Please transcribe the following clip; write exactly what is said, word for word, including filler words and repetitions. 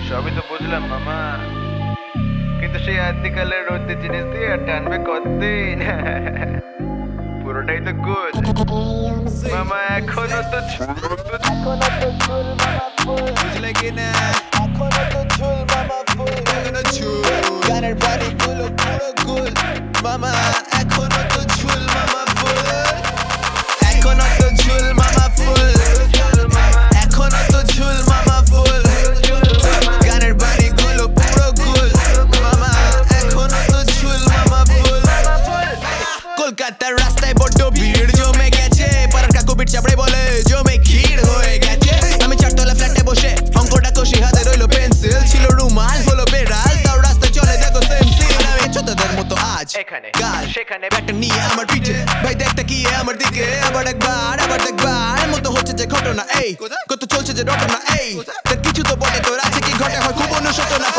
সবই তো বুঝলাম মামা, কিন্তু সেই আদিকালের রোদ্দের জিনিস দিয়ে টানবে কতদিন? পুরোটাই তো গুল মামা, এখনো তো এখনো তো ঝুল মামা ফুল, বুঝলে কিনা এখনো তো ঝুল মামা ফুল, এখনো ঝুল গানের বাড়িগুলো পুরো গুল মামা, এখনো তো ঝুল মামা ফুল, এখনো তো ঝুল মামা ফুল, এখনো তো ঝুল মামা ফুল, গানের বাড়িগুলো পুরো গুল মামা, এখনো তো ঝুল মামা ফুল। কলকাতার রাস্তায় বড্ড ভিড় জমে গেছে, পাড়ার কাকুবির চাপড়ে বলে জমে ক্ষীর হয়ে গেছে। আমি চারতলা ফ্ল্যাটে বসে অঙ্কটা কষি, হাতে রইলো পেন্সিল, ছিল রুমাল হলো বেড়াল, তাও রাস্তায় চলে দেখো সেন্সিল। আমি ছোটদের মতো আজ এখানে কাল সেখানে ব্যাগটা নিয়ে আমার পিঠে, ভাই দেখ তাকিয়ে আমার দিকে, আবার একবার আবার দেখবার মতো হচ্ছে যে ঘটনা এই, কত চলছে যে ঘটনা এই, তার কিছু তো বলে তোর আছে কি ঘটে হয় খুব অনুশোচনা।